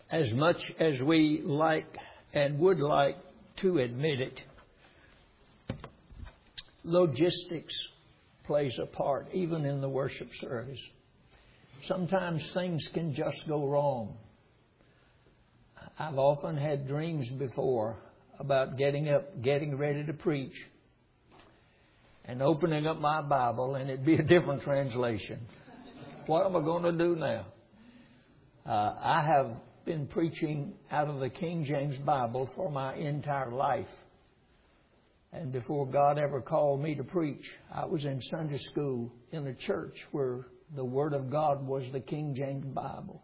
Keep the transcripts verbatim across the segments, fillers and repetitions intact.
as much as we like and would like to admit it, logistics plays a part, even in the worship service. Sometimes things can just go wrong. I've often had dreams before about getting up, getting ready to preach, and opening up my Bible, and it'd be a different translation. What am I going to do now? Uh, I have been preaching out of the King James Bible for my entire life. And before God ever called me to preach, I was in Sunday school in a church where the Word of God was the King James Bible.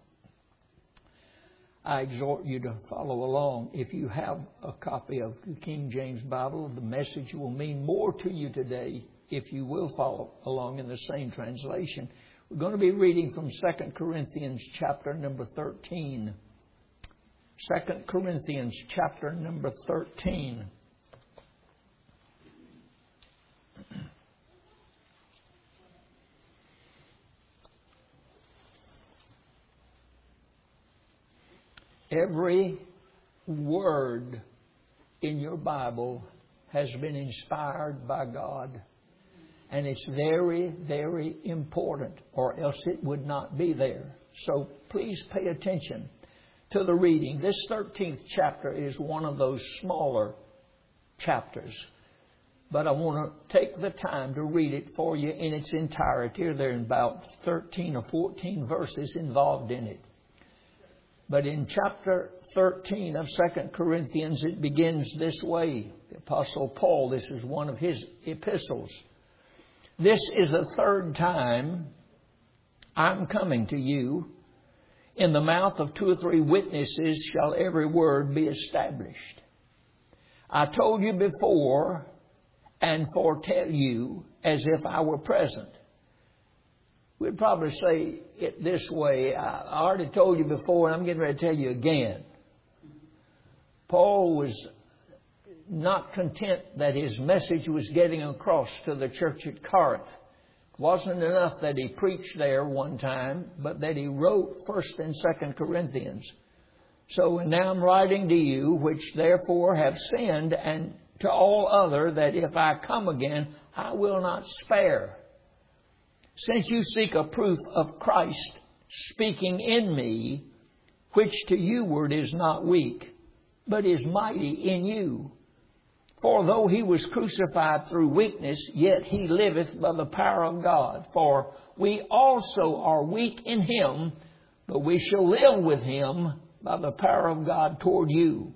I exhort you to follow along. If you have a copy of the King James Bible, the message will mean more to you today if you will follow along in the same translation. We're going to be reading from Second Corinthians chapter number thirteen. Second Corinthians chapter number thirteen. Every word in your Bible has been inspired by God. And it's very, very important, or else it would not be there. So please pay attention to the reading. This thirteenth chapter is one of those smaller chapters. But I want to take the time to read it for you in its entirety. There are about thirteen or fourteen verses involved in it. But in chapter thirteen of Second Corinthians, it begins this way. The Apostle Paul, this is one of his epistles. This is the third time I'm coming to you. In the mouth of two or three witnesses shall every word be established. I told you before and foretell you as if I were present. We'd probably say it this way. I already told you before, and I'm getting ready to tell you again. Paul was not content that his message was getting across to the church at Corinth. It wasn't enough that he preached there one time, but that he wrote First and Second Corinthians. So now I'm writing to you, which therefore have sinned, and to all other, that if I come again, I will not spare. Since you seek a proof of Christ speaking in me, which to you word is not weak, but is mighty in you. For though he was crucified through weakness, yet he liveth by the power of God. For we also are weak in him, but we shall live with him by the power of God toward you.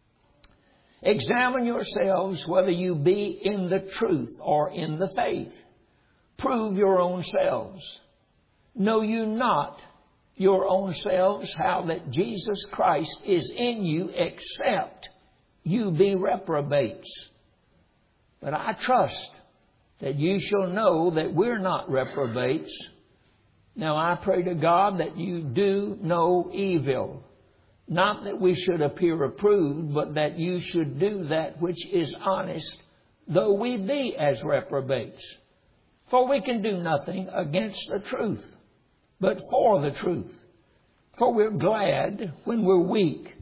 Examine yourselves whether you be in the truth or in the faith. Prove your own selves. Know you not your own selves how that Jesus Christ is in you, except you be reprobates. But I trust that you shall know that we're not reprobates. Now I pray to God that you do no evil. Not that we should appear approved, but that you should do that which is honest, though we be as reprobates. For we can do nothing against the truth, but for the truth. For we're glad when we're weak,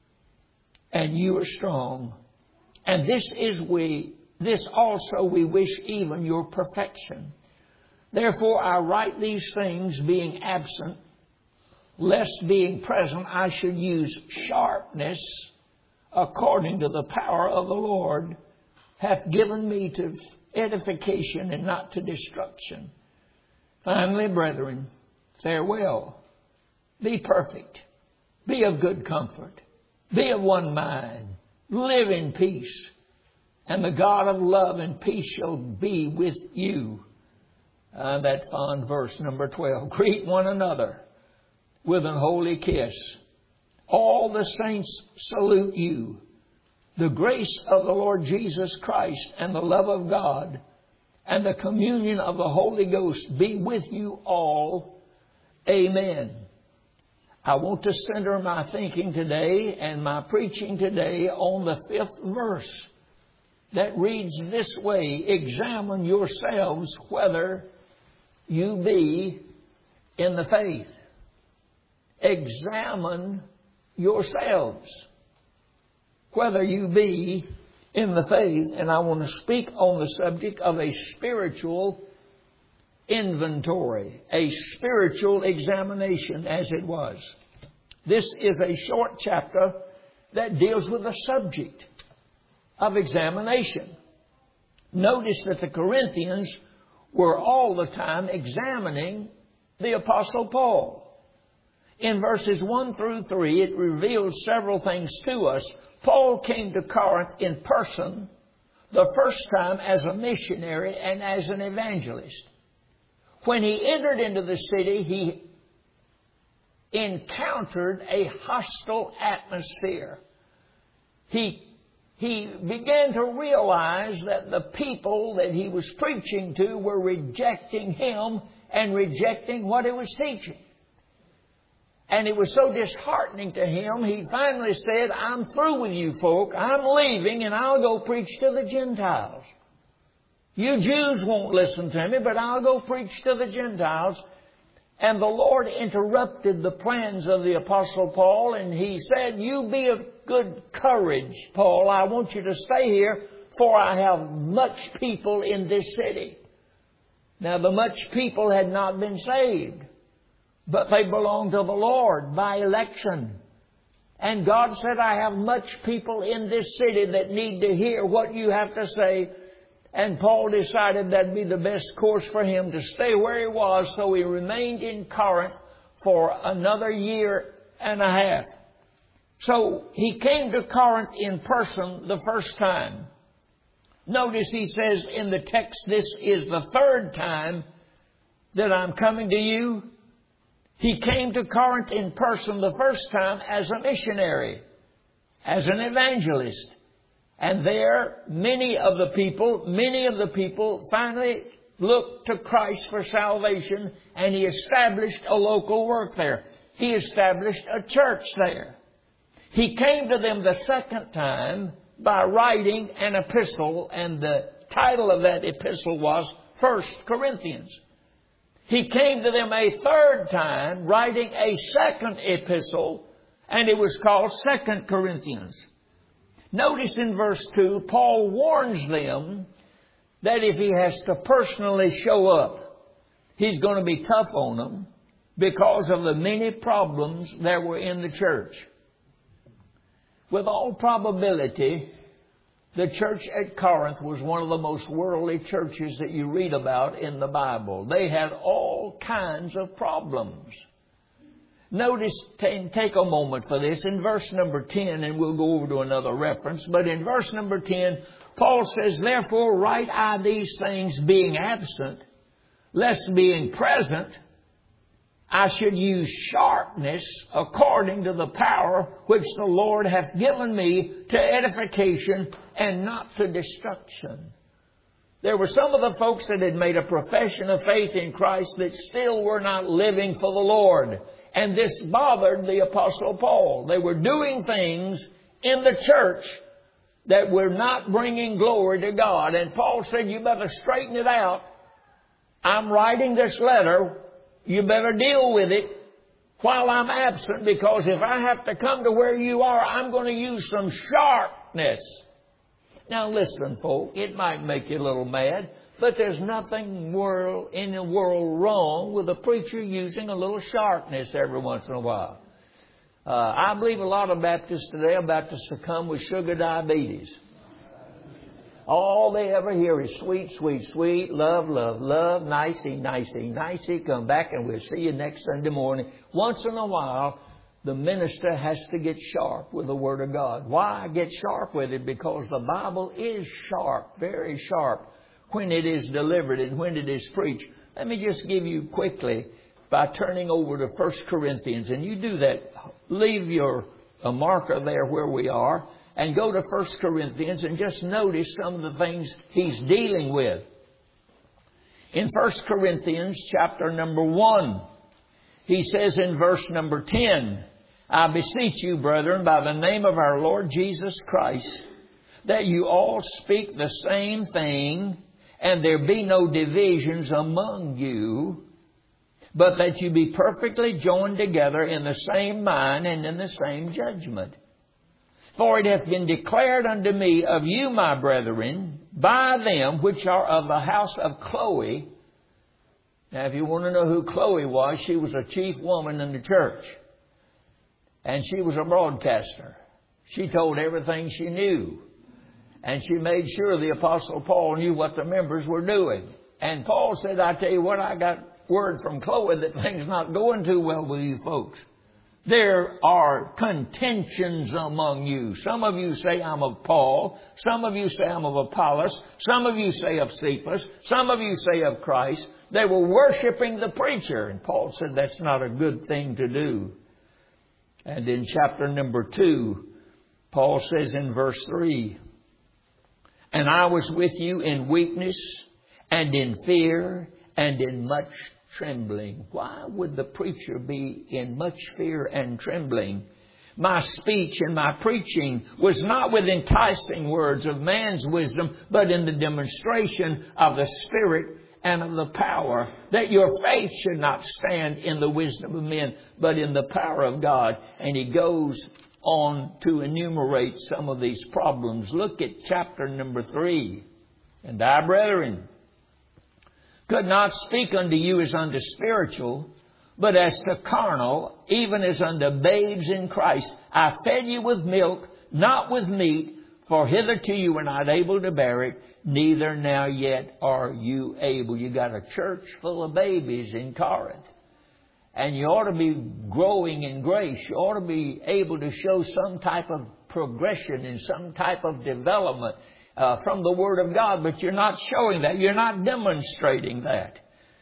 and you are strong. And this is we, this also we wish even your perfection. Therefore I write these things being absent, lest being present I should use sharpness according to the power of the Lord hath given me to edification and not to destruction. Finally, brethren, farewell. Be perfect. Be of good comfort. Be of one mind. Live in peace. And the God of love and peace shall be with you. Uh, that fond verse number twelve. Greet one another with an holy kiss. All the saints salute you. The grace of the Lord Jesus Christ and the love of God and the communion of the Holy Ghost be with you all. Amen. I want to center my thinking today and my preaching today on the fifth verse that reads this way. Examine yourselves whether you be in the faith. Examine yourselves, whether you be in the faith. And I want to speak on the subject of a spiritual inventory, a spiritual examination, as it was. This is a short chapter that deals with the subject of examination. Notice that the Corinthians were all the time examining the Apostle Paul. In verses one through three, it reveals several things to us. Paul came to Corinth in person the first time as a missionary and as an evangelist. When he entered into the city, he encountered a hostile atmosphere. He, he began to realize that the people that he was preaching to were rejecting him and rejecting what he was teaching. And it was so disheartening to him, he finally said, I'm through with you folk. I'm leaving and I'll go preach to the Gentiles. You Jews won't listen to me, but I'll go preach to the Gentiles. And the Lord interrupted the plans of the Apostle Paul, and he said, you be of good courage, Paul. I want you to stay here, for I have much people in this city. Now, the much people had not been saved, but they belonged to the Lord by election. And God said, I have much people in this city that need to hear what you have to say. And Paul decided that'd be the best course for him to stay where he was, so he remained in Corinth for another year and a half. So he came to Corinth in person the first time. Notice he says in the text, this is the third time that I'm coming to you. He came to Corinth in person the first time as a missionary, as an evangelist. And there, many of the people, many of the people finally looked to Christ for salvation, and he established a local work there. He established a church there. He came to them the second time by writing an epistle, and the title of that epistle was First Corinthians. He came to them a third time writing a second epistle, and it was called Second Corinthians. Notice in verse two, Paul warns them that if he has to personally show up, he's going to be tough on them because of the many problems that were in the church. With all probability, the church at Corinth was one of the most worldly churches that you read about in the Bible. They had all kinds of problems. Notice, take a moment for this. In verse number ten, and we'll go over to another reference, but in verse number ten, Paul says, therefore write I these things being absent, lest being present, I should use sharpness according to the power which the Lord hath given me to edification and not to destruction. There were some of the folks that had made a profession of faith in Christ that still were not living for the Lord. And this bothered the Apostle Paul. They were doing things in the church that were not bringing glory to God. And Paul said, you better straighten it out. I'm writing this letter. You better deal with it while I'm absent, because if I have to come to where you are, I'm going to use some sharpness. Now listen, folk, it might make you a little mad, but there's nothing world, in the world wrong with a preacher using a little sharpness every once in a while. Uh, I believe a lot of Baptists today are about to succumb with sugar diabetes. All they ever hear is sweet, sweet, sweet, love, love, love, nicey, nicey, nicey, come back and we'll see you next Sunday morning. Once in a while, the minister has to get sharp with the Word of God. Why get sharp with it? Because the Bible is sharp, very sharp, when it is delivered and when it is preached. Let me just give you quickly by turning over to First Corinthians. And you do that. Leave your a marker there where we are and go to First Corinthians and just notice some of the things he's dealing with. In First Corinthians chapter number one, he says in verse number ten, I beseech you, brethren, by the name of our Lord Jesus Christ, that you all speak the same thing, and there be no divisions among you, but that you be perfectly joined together in the same mind and in the same judgment. For it hath been declared unto me of you, my brethren, by them which are of the house of Chloe. Now, if you want to know who Chloe was, she was a chief woman in the church. And she was a broadcaster. She told everything she knew. And she made sure the Apostle Paul knew what the members were doing. And Paul said, I tell you what, I got word from Chloe that things not going too well with you folks. There are contentions among you. Some of you say I'm of Paul. Some of you say I'm of Apollos. Some of you say of Cephas. Some of you say of Christ. They were worshiping the preacher. And Paul said that's not a good thing to do. And in chapter number two, Paul says in verse three, and I was with you in weakness and in fear and in much trembling. Why would the preacher be in much fear and trembling? My speech and my preaching was not with enticing words of man's wisdom, but in the demonstration of the Spirit and of the power, that your faith should not stand in the wisdom of men, but in the power of God. And he goes on to enumerate some of these problems. Look at chapter number three. And I, brethren, could not speak unto you as unto spiritual, but as to carnal, even as unto babes in Christ. I fed you with milk, not with meat, for hitherto you were not able to bear it, neither now yet are you able. You got a church full of babies in Corinth. And you ought to be growing in grace. You ought to be able to show some type of progression and some type of development uh, from the Word of God. But you're not showing that. You're not demonstrating that.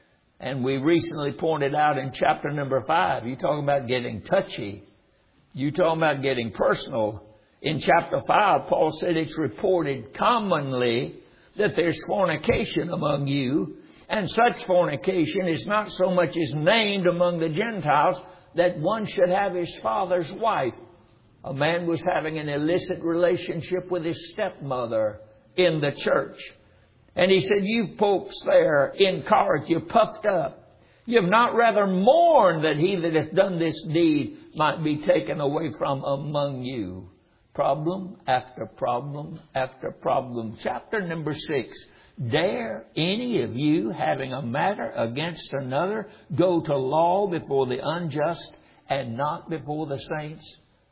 And we recently pointed out in chapter number five, you talking about getting touchy. You talking about getting personal. In chapter five, Paul said it's reported commonly that there's fornication among you. And such fornication is not so much as named among the Gentiles that one should have his father's wife. A man was having an illicit relationship with his stepmother in the church. And he said, you folks there in Corinth, you're puffed up. You have not rather mourned that he that hath done this deed might be taken away from among you. Problem after problem after problem. Chapter number six. Dare any of you, having a matter against another, go to law before the unjust and not before the saints?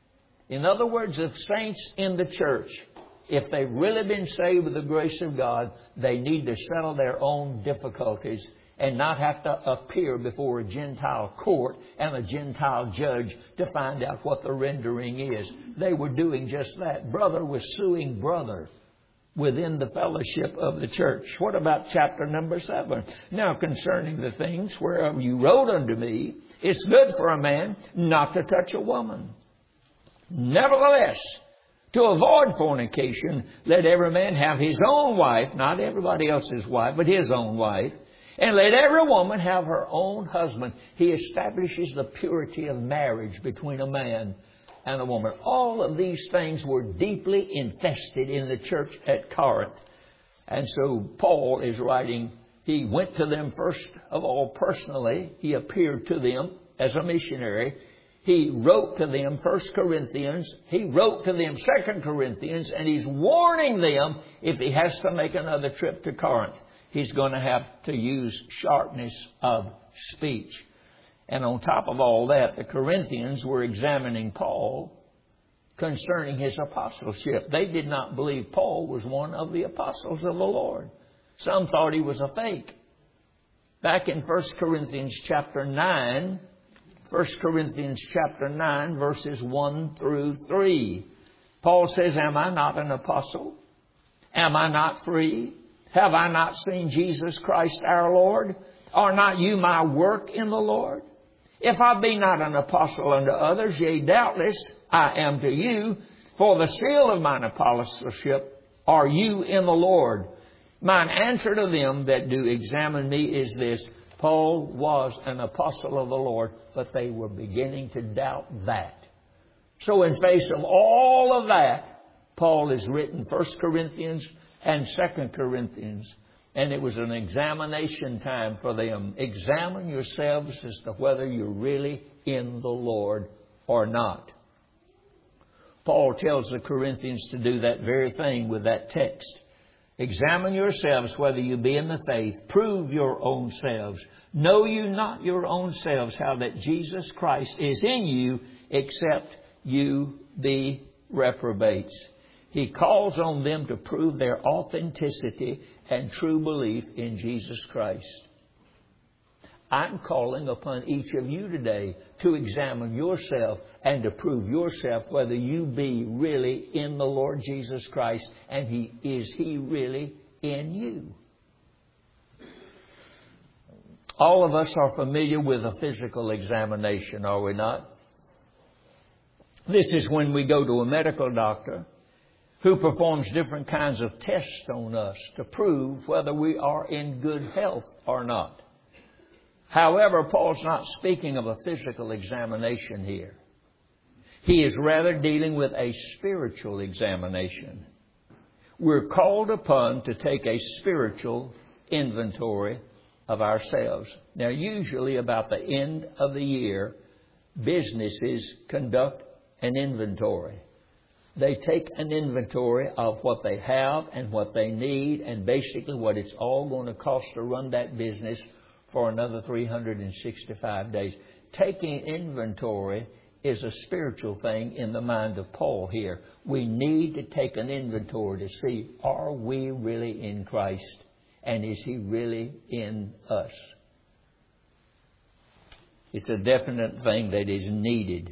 In other words, if saints in the church, if they've really been saved with the grace of God, they need to settle their own difficulties and not have to appear before a Gentile court and a Gentile judge to find out what the rendering is. They were doing just that. Brother was suing brother within the fellowship of the church. What about chapter number seven? Now concerning the things whereof you wrote unto me, it's good for a man not to touch a woman. Nevertheless, to avoid fornication, let every man have his own wife, not everybody else's wife, but his own wife. And let every woman have her own husband. He establishes the purity of marriage between a man and a woman. All of these things were deeply infested in the church at Corinth. And so Paul is writing, he went to them first of all personally. He appeared to them as a missionary. He wrote to them First Corinthians. He wrote to them Second Corinthians. And he's warning them if he has to make another trip to Corinth, he's going to have to use sharpness of speech. And on top of all that, the Corinthians were examining Paul concerning his apostleship. They did not believe Paul was one of the apostles of the Lord. Some thought he was a fake. Back in First Corinthians chapter nine, First Corinthians chapter nine, verses one through three, Paul says, am I not an apostle? Am I not free? Have I not seen Jesus Christ our Lord? Are not you my work in the Lord? If I be not an apostle unto others, yea, doubtless I am to you. For the seal of mine apostleship are you in the Lord. Mine answer to them that do examine me is this: Paul was an apostle of the Lord, but they were beginning to doubt that. So in face of all of that, Paul has written First Corinthians and Second Corinthians. And it was an examination time for them. Examine yourselves as to whether you're really in the Lord or not. Paul tells the Corinthians to do that very thing with that text. Examine yourselves whether you be in the faith. Prove your own selves. Know you not your own selves how that Jesus Christ is in you, except you be reprobates. He calls on them to prove their authenticity and true belief in Jesus Christ. I'm calling upon each of you today to examine yourself and to prove yourself whether you be really in the Lord Jesus Christ, and He is He really in you. All of us are familiar with a physical examination, are we not? This is when we go to a medical doctor who performs different kinds of tests on us to prove whether we are in good health or not. However, Paul's not speaking of a physical examination here. He is rather dealing with a spiritual examination. We're called upon to take a spiritual inventory of ourselves. Now, usually about the end of the year, businesses conduct an inventory. They take an inventory of what they have and what they need, and basically what it's all going to cost to run that business for another three hundred sixty-five days. Taking inventory is a spiritual thing in the mind of Paul here. We need to take an inventory to see, are we really in Christ? And is He really in us? It's a definite thing that is needed.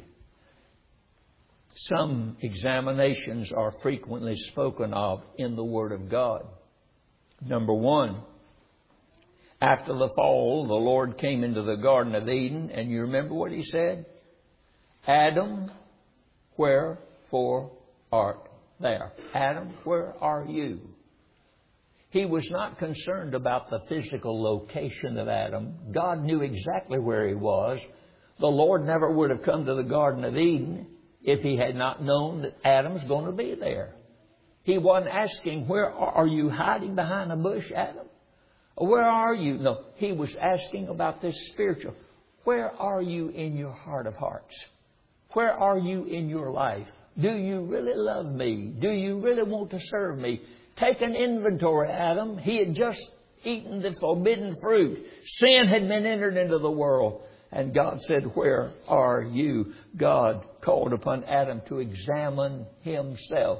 Some examinations are frequently spoken of in the Word of God. Number one, after the fall, the Lord came into the Garden of Eden, and you remember what He said? Adam, wherefore art thou? Adam, where are you? He was not concerned about the physical location of Adam. God knew exactly where he was. The Lord never would have come to the Garden of Eden if He had not known that Adam's going to be there. He wasn't asking, where are you hiding behind a bush, Adam? Where are you? No, He was asking about this spiritual. Where are you in your heart of hearts? Where are you in your life? Do you really love me? Do you really want to serve me? Take an inventory, Adam. He had just eaten the forbidden fruit. Sin had been entered into the world. And God said, where are you? God called upon Adam to examine himself.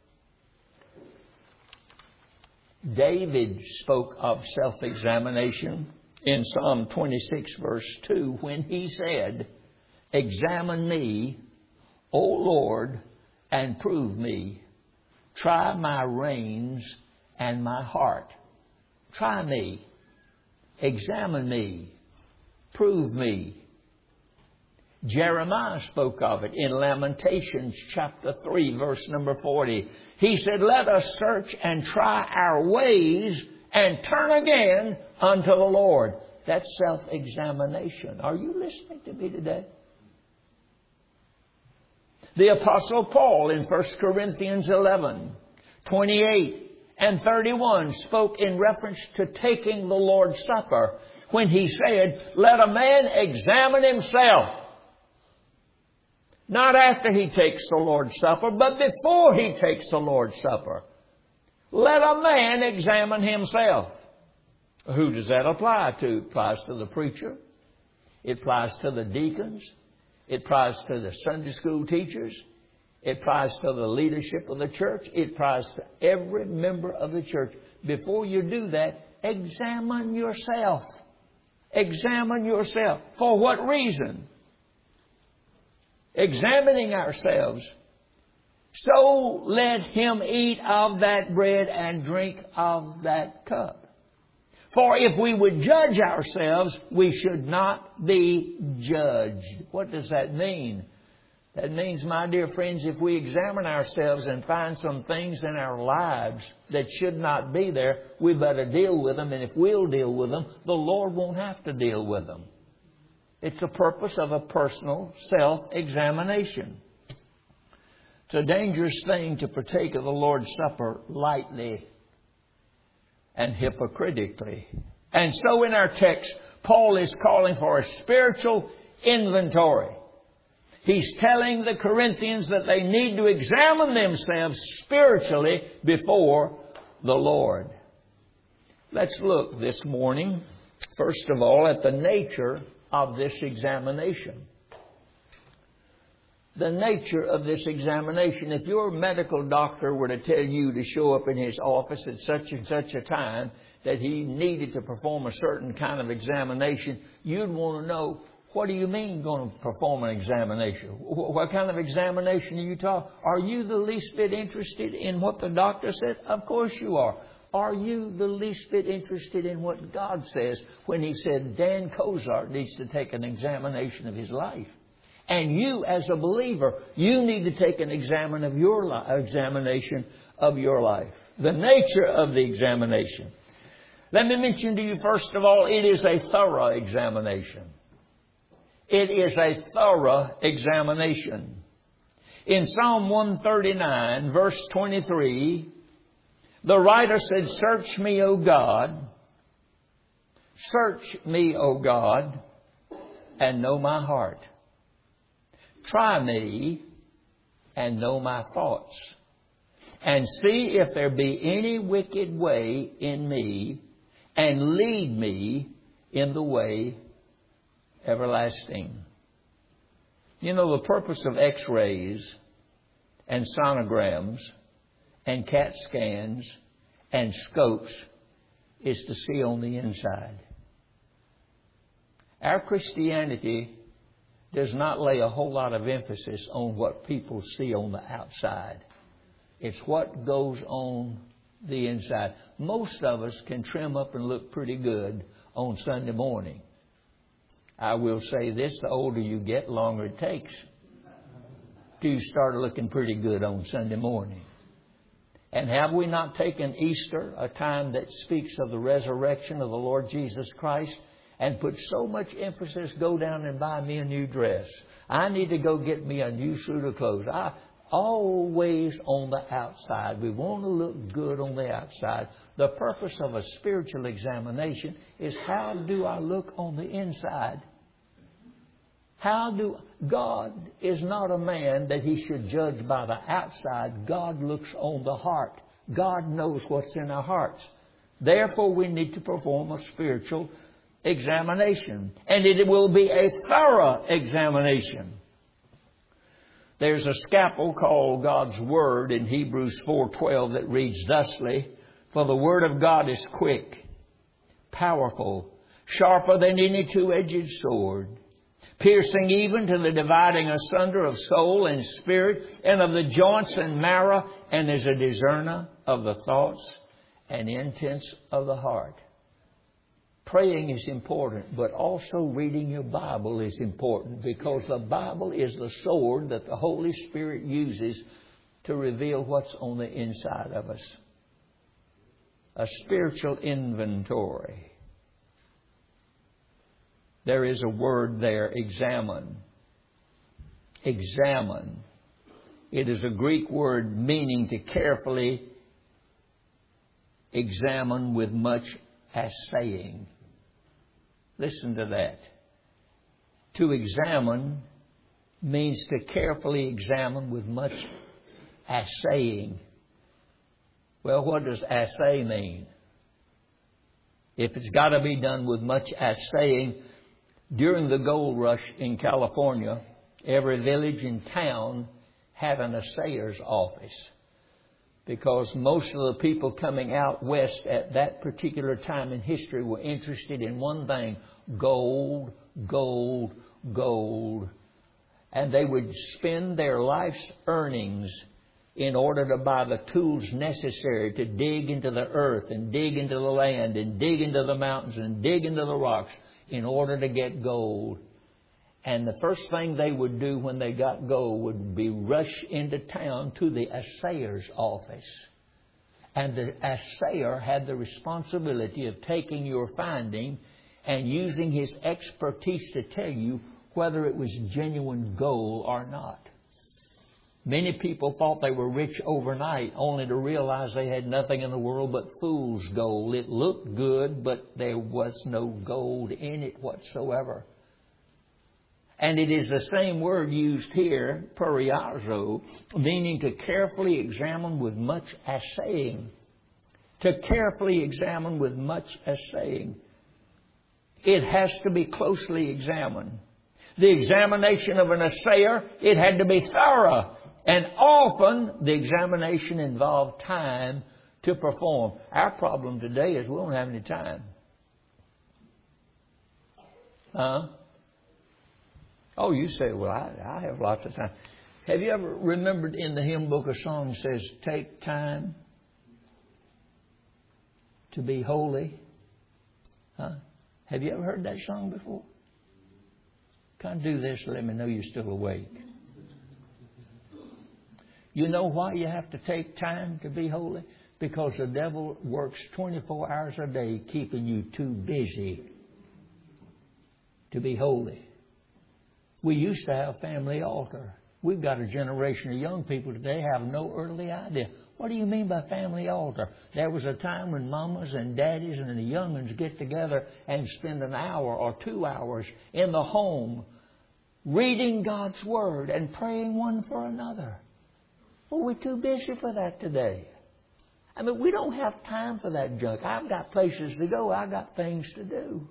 David spoke of self-examination in Psalm twenty-six, verse two, when he said, examine me, O Lord, and prove me. Try my reins and my heart. Try me. Examine me. Prove me. Jeremiah spoke of it in Lamentations chapter three, verse number forty. He said, let us search and try our ways and turn again unto the Lord. That's self-examination. Are you listening to me today? The Apostle Paul in First Corinthians eleven, twenty-eight and thirty-one spoke in reference to taking the Lord's Supper when he said, let a man examine himself. Not after he takes the Lord's Supper, but before he takes the Lord's Supper. Let a man examine himself. Who does that apply to? It applies to the preacher. It applies to the deacons. It applies to the Sunday school teachers. It applies to the leadership of the church. It applies to every member of the church. Before you do that, examine yourself. Examine yourself. For what reason? Examining ourselves. So let him eat of that bread and drink of that cup. For if we would judge ourselves, we should not be judged. What does that mean? That means, my dear friends, if we examine ourselves and find some things in our lives that should not be there, we better deal with them. And if we'll deal with them, the Lord won't have to deal with them. It's the purpose of a personal self-examination. It's a dangerous thing to partake of the Lord's Supper lightly. and hypocritically. And so in our text, Paul is calling for a spiritual inventory. He's telling the Corinthians that they need to examine themselves spiritually before the Lord. Let's look this morning, first of all, at the nature of this examination. The nature of this examination. If your medical doctor were to tell you to show up in his office at such and such a time that he needed to perform a certain kind of examination, you'd want to know, what do you mean going to perform an examination? What kind of examination are you talking? Are you the least bit interested in what the doctor said? Of course you are. Are you the least bit interested in what God says when He said Dan Kozart needs to take an examination of his life? And you, as a believer, you need to take an examine of your li- examination of your life. The nature of the examination. Let me mention to you, first of all, it is a thorough examination. It is a thorough examination. In Psalm one thirty-nine, verse twenty-three, the writer said, "Search me, O God. Search me, O God, and know my heart. Try me and know my thoughts. And see if there be any wicked way in me, and lead me in the way everlasting." You know, the purpose of x-rays and sonograms and CAT scans and scopes is to see on the inside. Our Christianity does not lay a whole lot of emphasis on what people see on the outside. It's what goes on the inside. Most of us can trim up and look pretty good on Sunday morning. I will say this, the older you get, the longer it takes to start looking pretty good on Sunday morning. And have we not taken Easter, a time that speaks of the resurrection of the Lord Jesus Christ, and put so much emphasis, go down and buy me a new dress. I need to go get me a new suit of clothes. I always on the outside. We want to look good on the outside. The purpose of a spiritual examination is, how do I look on the inside? How do... God is not a man that He should judge by the outside. God looks on the heart. God knows what's in our hearts. Therefore, we need to perform a spiritual examination. And it will be a thorough examination. There's a scalpel called God's Word in Hebrews four twelve that reads thusly, "For the Word of God is quick, powerful, sharper than any two-edged sword, piercing even to the dividing asunder of soul and spirit, and of the joints and marrow, and is a discerner of the thoughts and intents of the heart." Praying is important, but also reading your Bible is important, because the Bible is the sword that the Holy Spirit uses to reveal what's on the inside of us. A spiritual inventory. There is a word there, examine. Examine. It is a Greek word meaning to carefully examine with much assaying. Listen to that. To examine means to carefully examine with much assaying. Well, what does assay mean? If it's got to be done with much assaying, during the gold rush in California, every village and town had an assayer's office, because most of the people coming out west at that particular time in history were interested in one thing: gold, gold, gold. And they would spend their life's earnings in order to buy the tools necessary to dig into the earth and dig into the land and dig into the mountains and dig into the rocks in order to get gold. And the first thing they would do when they got gold would be rush into town to the assayer's office. And the assayer had the responsibility of taking your finding and using his expertise to tell you whether it was genuine gold or not. Many people thought they were rich overnight, only to realize they had nothing in the world but fool's gold. It looked good, but there was no gold in it whatsoever. And it is the same word used here, periazo, meaning to carefully examine with much assaying. To carefully examine with much assaying. It has to be closely examined. The examination of an assayer, it had to be thorough. And often the examination involved time to perform. Our problem today is we don't have any time. Huh? Oh, you say, well, I, I have lots of time. Have you ever remembered in the hymn book a song that says, take time to be holy? Huh? Have you ever heard that song before? Kind of do this to let me know you're still awake. You know why you have to take time to be holy? Because the devil works twenty-four hours a day keeping you too busy to be holy. We used to have family altar. We've got a generation of young people today have no earthly idea. What do you mean by family altar? There was a time when mamas and daddies and the young ones get together and spend an hour or two hours in the home reading God's Word and praying one for another. Well, we're too busy for that today. I mean, we don't have time for that junk. I've got places to go. I've got things to do.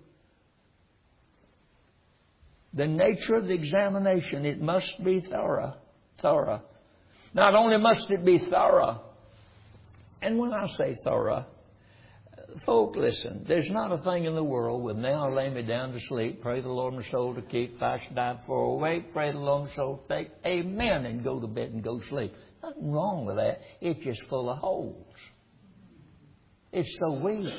The nature of the examination, it must be thorough. Thorough. Not only must it be thorough, and when I say thorough, folk, listen, there's not a thing in the world with now I lay me down to sleep, pray the Lord my soul to keep, if I should die before I wake, pray the Lord my soul to take, amen, and go to bed and go to sleep. Nothing wrong with that. It's just full of holes. It's so weak.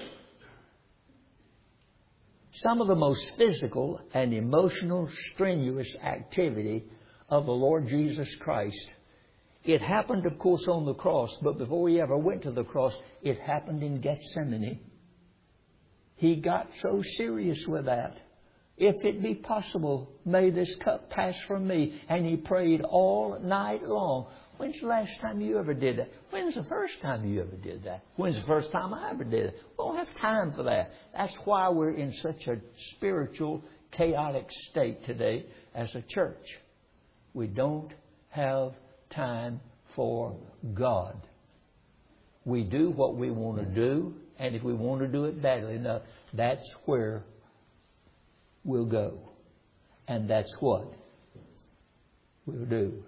Some of the most physical and emotional, strenuous activity of the Lord Jesus Christ, it happened, of course, on the cross, but before He ever went to the cross, it happened in Gethsemane. He got so serious with that. If it be possible, may this cup pass from me. And He prayed all night long. When's the last time you ever did that? When's the first time you ever did that? When's the first time I ever did it? We don't have time for that. That's why we're in such a spiritual, chaotic state today as a church. We don't have time for God. We do what we want to do, and if we want to do it badly enough, that's where we'll go. And that's what we'll do.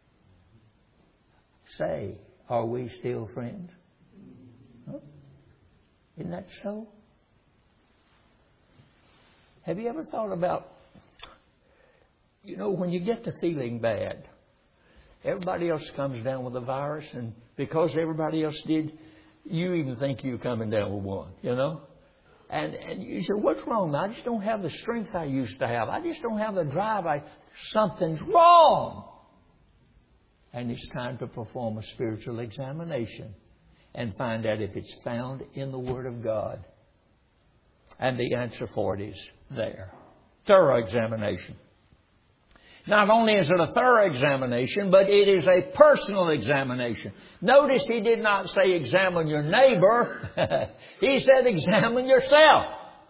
Say, are we still friends? Huh? Isn't that so? Have you ever thought about, you know, when you get to feeling bad, everybody else comes down with the virus, and because everybody else did, you even think you're coming down with one, you know? And and you say, what's wrong? I just don't have the strength I used to have. I just don't have the drive. I Something's wrong. And it's time to perform a spiritual examination and find out if it's found in the Word of God. And the answer for it is there. Thorough examination. Not only is it a thorough examination, but it is a personal examination. Notice He did not say examine your neighbor. He said examine yourself.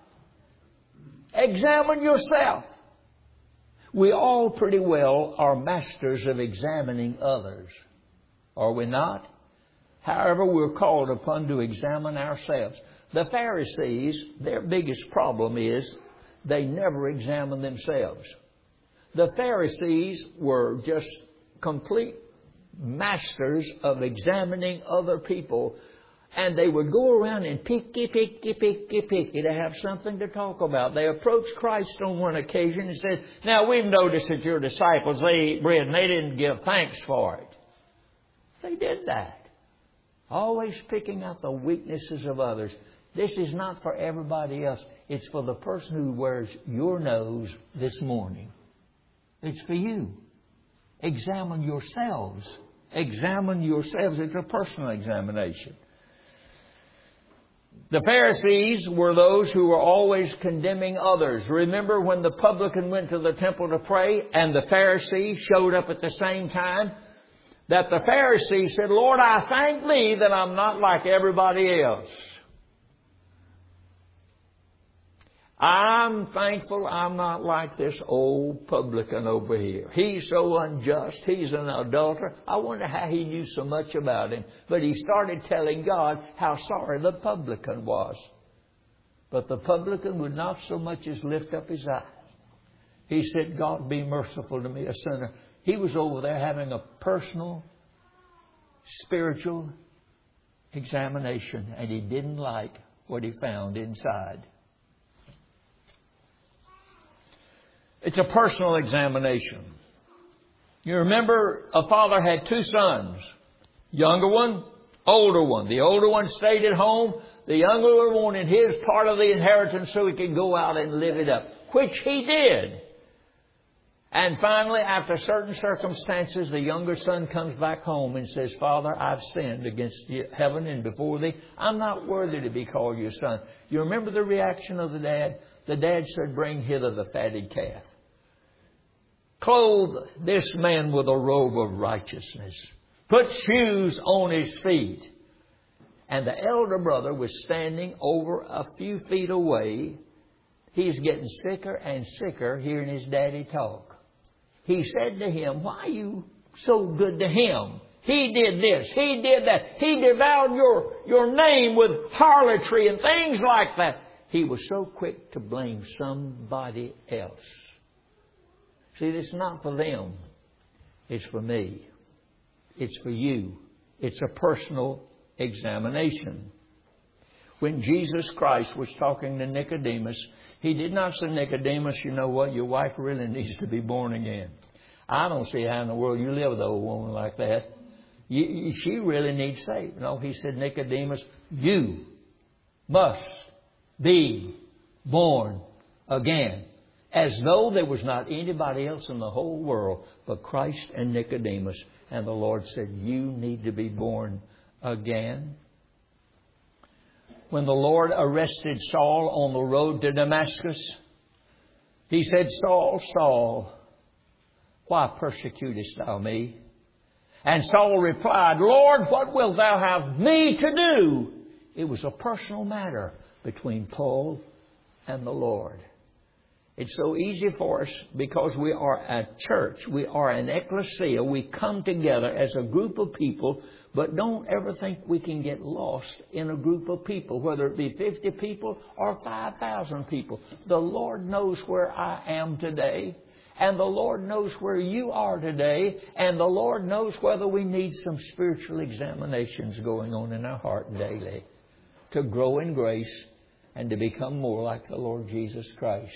Examine yourself. We all pretty well are masters of examining others. Are we not? However, we're called upon to examine ourselves. The Pharisees, their biggest problem is they never examined themselves. The Pharisees were just complete masters of examining other people. And they would go around and picky, picky, picky, picky to have something to talk about. They approached Christ on one occasion and said, now we've noticed that your disciples, they ate bread and they didn't give thanks for it. They did that. Always picking out the weaknesses of others. This is not for everybody else. It's for the person who wears your nose this morning. It's for you. Examine yourselves. Examine yourselves. It's a personal examination. The Pharisees were those who were always condemning others. Remember when the publican went to the temple to pray and the Pharisee showed up at the same time? that the Pharisee said, Lord, I thank Thee that I'm not like everybody else. I'm thankful I'm not like this old publican over here. He's so unjust. He's an adulterer. I wonder how he knew so much about him. But he started telling God how sorry the publican was. But the publican would not so much as lift up his eyes. He said, God, be merciful to me, a sinner. He was over there having a personal, spiritual examination, and he didn't like what he found inside. It's a personal examination. You remember a father had two sons. Younger one, older one. The older one stayed at home. The younger one wanted his part of the inheritance so he could go out and live it up, which he did. And finally, after certain circumstances, the younger son comes back home and says, Father, I've sinned against heaven and before Thee. I'm not worthy to be called your son. You remember the reaction of the dad? The dad said, bring hither the fatted calf. Clothe this man with a robe of righteousness. Put shoes on his feet. And the elder brother was standing over a few feet away. He's getting sicker and sicker hearing his daddy talk. He said to him, why are you so good to him? He did this. He did that. He devoured your, your name with harlotry and things like that. He was so quick to blame somebody else. See, it's not for them. It's for me. It's for you. It's a personal examination. When Jesus Christ was talking to Nicodemus, He did not say, Nicodemus, you know what? Your wife really needs to be born again. I don't see how in the world you live with an old woman like that. You, you, she really needs saved. No, He said, Nicodemus, you must be born again. As though there was not anybody else in the whole world but Christ and Nicodemus. And the Lord said, you need to be born again. When the Lord arrested Saul on the road to Damascus, He said, Saul, Saul, why persecutest thou me? And Saul replied, Lord, what wilt thou have me to do? It was a personal matter between Paul and the Lord. It's so easy for us because we are a church. We are an ecclesia. We come together as a group of people, but don't ever think we can get lost in a group of people, whether it be fifty people or five thousand people. The Lord knows where I am today, and the Lord knows where you are today, and the Lord knows whether we need some spiritual examinations going on in our heart daily to grow in grace and to become more like the Lord Jesus Christ.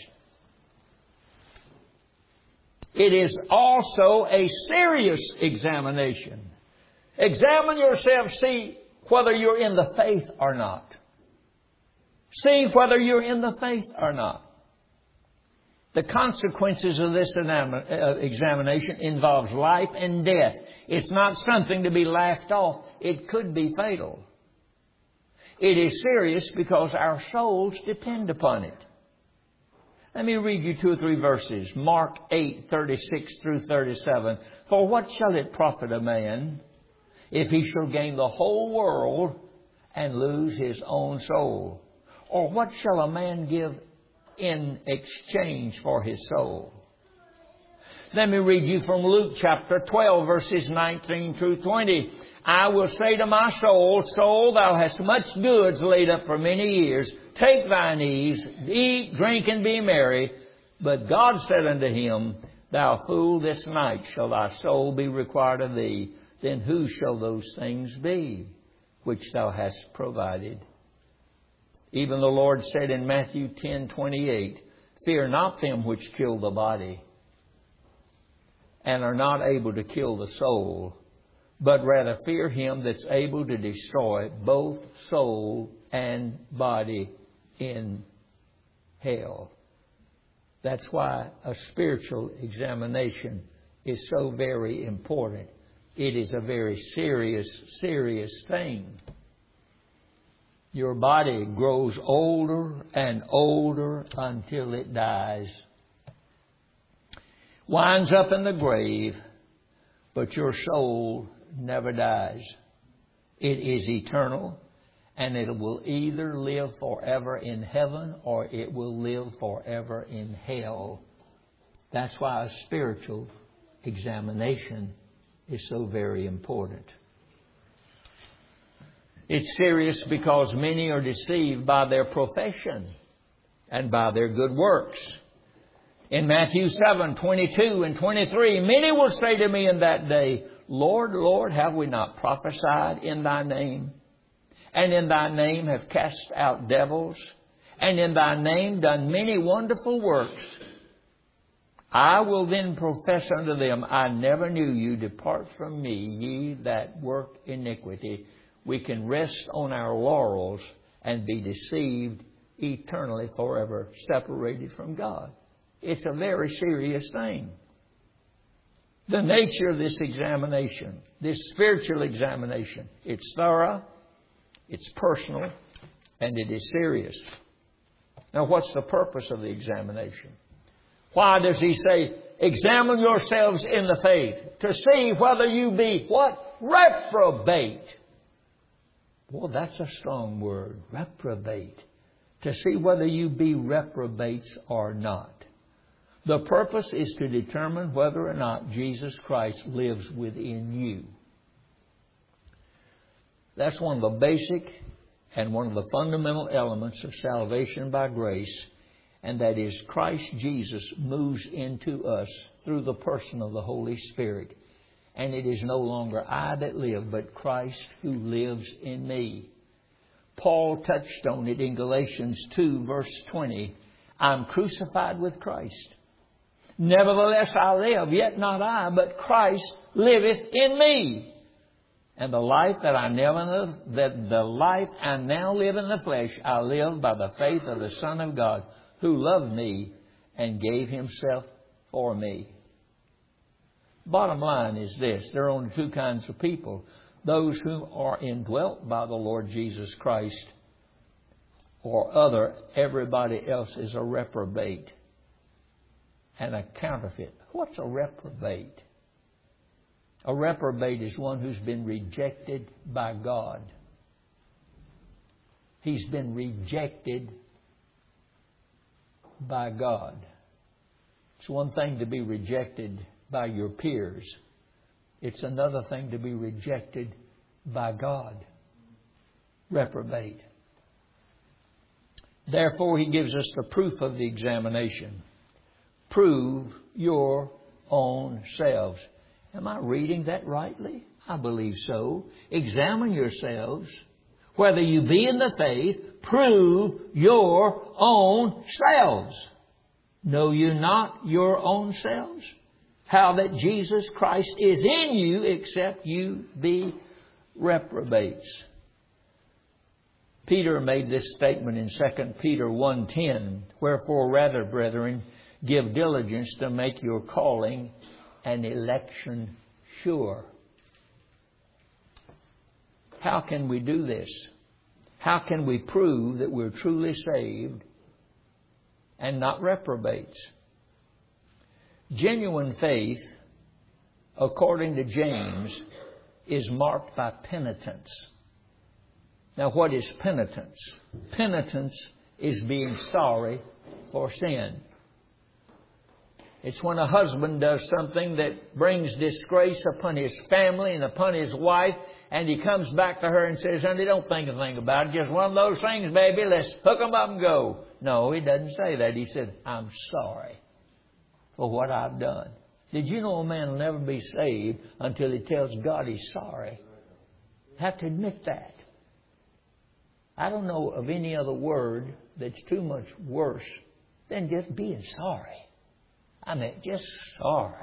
It is also a serious examination. Examine yourself, see whether you're in the faith or not. See whether you're in the faith or not. The consequences of this examination involves life and death. It's not something to be laughed off. It could be fatal. It is serious because our souls depend upon it. Let me read you two or three verses. Mark eight, thirty-six through thirty-seven. For what shall it profit a man if he shall gain the whole world and lose his own soul? Or what shall a man give in exchange for his soul? Let me read you from Luke chapter twelve, verses nineteen through twenty. I will say to my soul, soul, thou hast much goods laid up for many years. Take thine ease, eat, drink, and be merry. But God said unto him, Thou fool, this night shall thy soul be required of thee. Then whose shall those things be which thou hast provided? Even the Lord said in Matthew ten twenty-eight, Fear not them which kill the body, and are not able to kill the soul, but rather fear him that's able to destroy both soul and body in hell. That's why a spiritual examination is so very important. It is a very serious, serious thing. Your body grows older and older until it dies. Winds up in the grave, but your soul never dies. It is eternal, and it will either live forever in heaven or it will live forever in hell. That's why a spiritual examination is so very important. It's serious because many are deceived by their profession and by their good works. In Matthew seven, twenty-two and twenty-three, many will say to me in that day, Lord, Lord, have we not prophesied in Thy name? And in Thy name have cast out devils? And in Thy name done many wonderful works? I will then profess unto them, I never knew you. Depart from me, ye that work iniquity. We can rest on our laurels and be deceived eternally, forever, separated from God. It's a very serious thing. The nature of this examination, this spiritual examination, it's thorough, it's personal, and it is serious. Now, what's the purpose of the examination? Why does he say, examine yourselves in the faith to see whether you be what? Reprobate. Well, that's a strong word, reprobate. To see whether you be reprobates or not. The purpose is to determine whether or not Jesus Christ lives within you. That's one of the basic and one of the fundamental elements of salvation by grace, and that is Christ Jesus moves into us through the person of the Holy Spirit. And it is no longer I that live, but Christ who lives in me. Paul touched on it in Galatians two, verse twenty. I'm crucified with Christ. Nevertheless I live, yet not I, but Christ liveth in me. And the life that I never that the life I now live in the flesh, I live by the faith of the Son of God, who loved me and gave Himself for me. Bottom line is this. There are only two kinds of people. Those who are indwelt by the Lord Jesus Christ, or other, everybody else is a reprobate and a counterfeit. What's a reprobate? A reprobate is one who's been rejected by God. He's been rejected by God. It's one thing to be rejected by your peers. It's another thing to be rejected by God. Reprobate. Therefore, he gives us the proof of the examination. Prove your own selves. Am I reading that rightly? I believe so. Examine yourselves, whether you be in the faith. Prove your own selves. Know you not your own selves? How that Jesus Christ is in you, except you be reprobates. Peter made this statement in Second Peter one ten. Wherefore rather, brethren, give diligence to make your calling and election sure. How can we do this? How can we prove that we're truly saved and not reprobates? Genuine faith, according to James, is marked by penitence. Now, what is penitence? Penitence is being sorry for sin. It's when a husband does something that brings disgrace upon his family and upon his wife, and he comes back to her and says, honey, don't think a thing about it. Just one of those things, baby. Let's hook them up and go. No, he doesn't say that. He said, I'm sorry for what I've done. Did you know a man will never be saved until he tells God he's sorry? You have to admit that. I don't know of any other word that's too much worse than just being sorry. I mean, just sorry.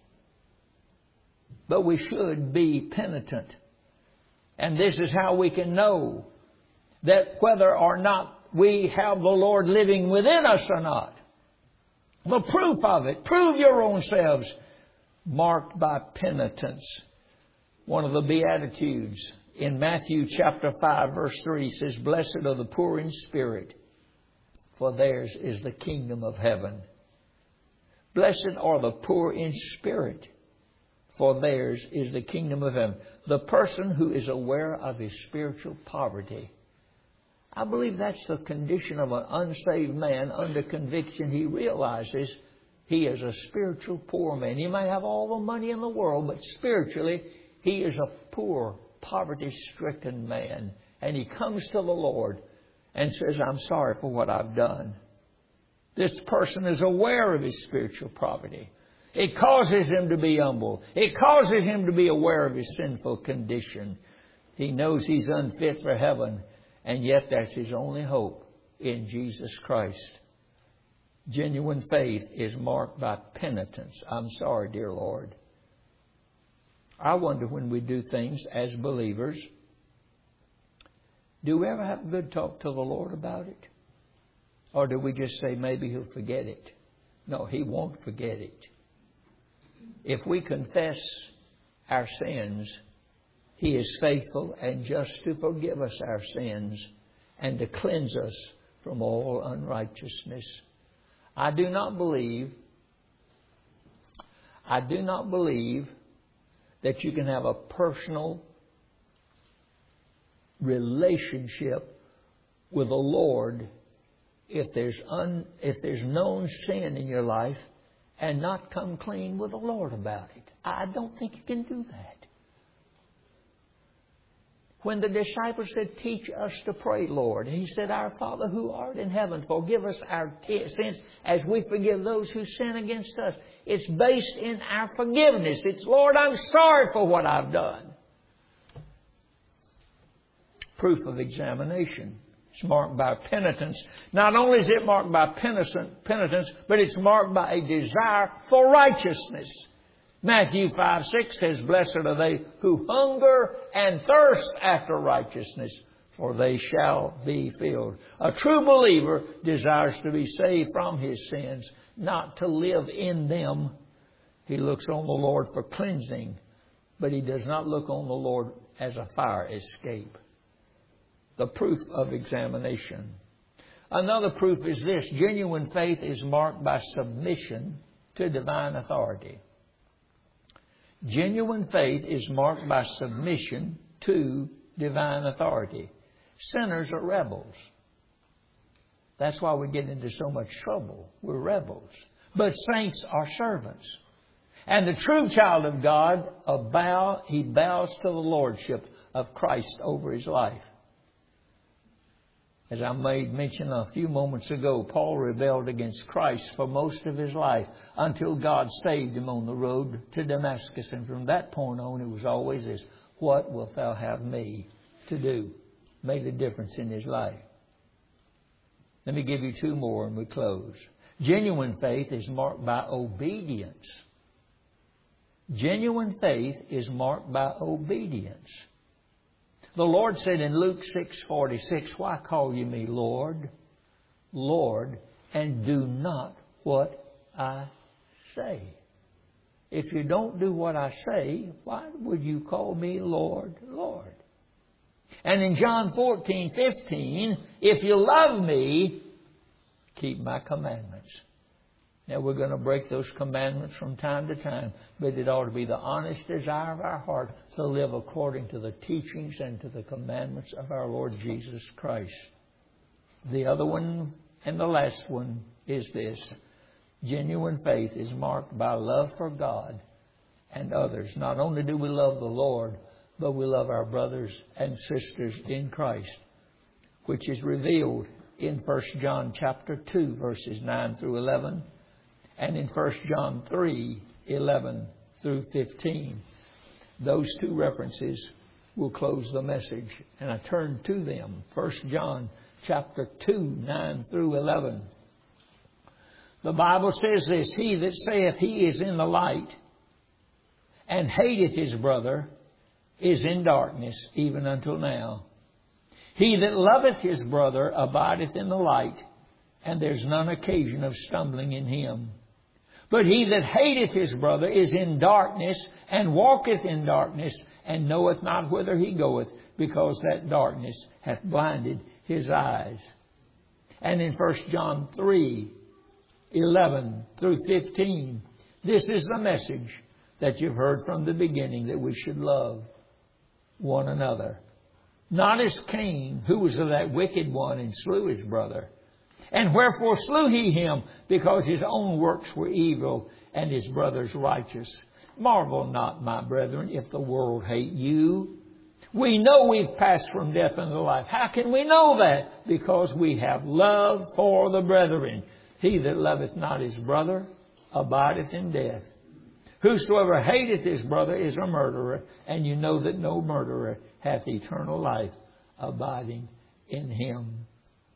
But we should be penitent. And this is how we can know that whether or not we have the Lord living within us or not. The proof of it. Prove your own selves. Marked by penitence. One of the Beatitudes in Matthew chapter five verse three says, blessed are the poor in spirit, for theirs is the kingdom of heaven. Blessed are the poor in spirit, for theirs is the kingdom of heaven. The person who is aware of his spiritual poverty. I believe that's the condition of an unsaved man under conviction. He realizes he is a spiritual poor man. He may have all the money in the world, but spiritually he is a poor, poverty-stricken man. And he comes to the Lord and says, I'm sorry for what I've done. This person is aware of his spiritual poverty. It causes him to be humble. It causes him to be aware of his sinful condition. He knows he's unfit for heaven, and yet that's his only hope in Jesus Christ. Genuine faith is marked by penitence. I'm sorry, dear Lord. I wonder when we do things as believers, do we ever have a good talk to the Lord about it? Or do we just say maybe He'll forget it? No, He won't forget it. If we confess our sins, He is faithful and just to forgive us our sins and to cleanse us from all unrighteousness. I do not believe, I do not believe that you can have a personal relationship with the Lord if there's un, if there's known sin in your life and not come clean with the Lord about it. I don't think you can do that. When the disciples said, teach us to pray, Lord, He said, Our Father who art in heaven, forgive us our t- sins as we forgive those who sin against us. It's based in our forgiveness. It's, Lord, I'm sorry for what I've done. Proof of examination. It's marked by penitence. Not only is it marked by penitence, but it's marked by a desire for righteousness. Matthew five six says, Blessed are they who hunger and thirst after righteousness, for they shall be filled. A true believer desires to be saved from his sins, not to live in them. He looks on the Lord for cleansing, but he does not look on the Lord as a fire escape. The proof of examination. Another proof is this. Genuine faith is marked by submission to divine authority. Genuine faith is marked by submission to divine authority. Sinners are rebels. That's why we get into so much trouble. We're rebels. But saints are servants. And the true child of God, a bow, he bows to the lordship of Christ over his life. As I made mention a few moments ago, Paul rebelled against Christ for most of his life until God saved him on the road to Damascus. And from that point on, it was always this, what wilt thou have me to do? Made a difference in his life. Let me give you two more and we close. Genuine faith is marked by obedience. Genuine faith is marked by obedience. The Lord said in Luke six forty-six, Why call you me Lord, Lord, and do not what I say? If you don't do what I say, why would you call me Lord, Lord? And in John fourteen fifteen, if you love me, keep my commandments. Now, we're going to break those commandments from time to time, but it ought to be the honest desire of our heart to live according to the teachings and to the commandments of our Lord Jesus Christ. The other one and the last one is this. Genuine faith is marked by love for God and others. Not only do we love the Lord, but we love our brothers and sisters in Christ, which is revealed in First John chapter two, verses nine through eleven. And in First John three, eleven through fifteen. Those two references will close the message. And I turn to them. First John chapter two, nine through eleven. The Bible says this, He that saith he is in the light and hateth his brother is in darkness even until now. He that loveth his brother abideth in the light, and there's none occasion of stumbling in him. But he that hateth his brother is in darkness, and walketh in darkness, and knoweth not whither he goeth, because that darkness hath blinded his eyes. And in First John three, eleven through fifteen, this is the message. that you've heard from the beginning, that we should love one another. Not as Cain, who was of that wicked one and slew his brother. And wherefore slew he him? Because his own works were evil and his brother's righteous. Marvel not, my brethren, if the world hate you. We know we've passed from death unto life. How can we know that? Because we have love for the brethren. He that loveth not his brother abideth in death. Whosoever hateth his brother is a murderer, and you know that no murderer hath eternal life abiding in him.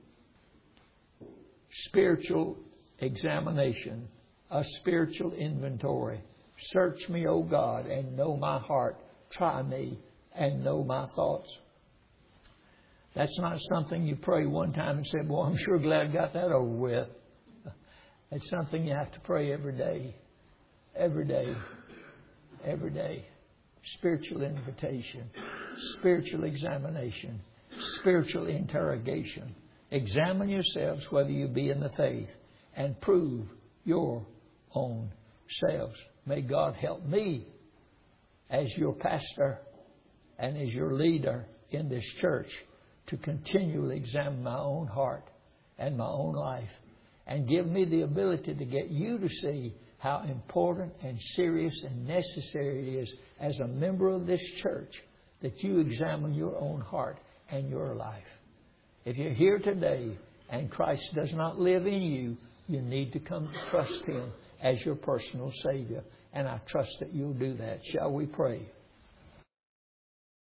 Spiritual examination, a spiritual inventory. Search me, O God, and know my heart. Try me and know my thoughts. That's not something you pray one time and say, boy, I'm sure glad I got that over with. It's something you have to pray every day. Every day. Every day. Spiritual invitation. Spiritual examination. Spiritual interrogation. Examine yourselves whether you be in the faith, and prove your own selves. May God help me as your pastor and as your leader in this church to continually examine my own heart and my own life, and give me the ability to get you to see how important and serious and necessary it is as a member of this church that you examine your own heart and your life. If you're here today and Christ does not live in you, you need to come to trust Him as your personal Savior. And I trust that you'll do that. Shall we pray?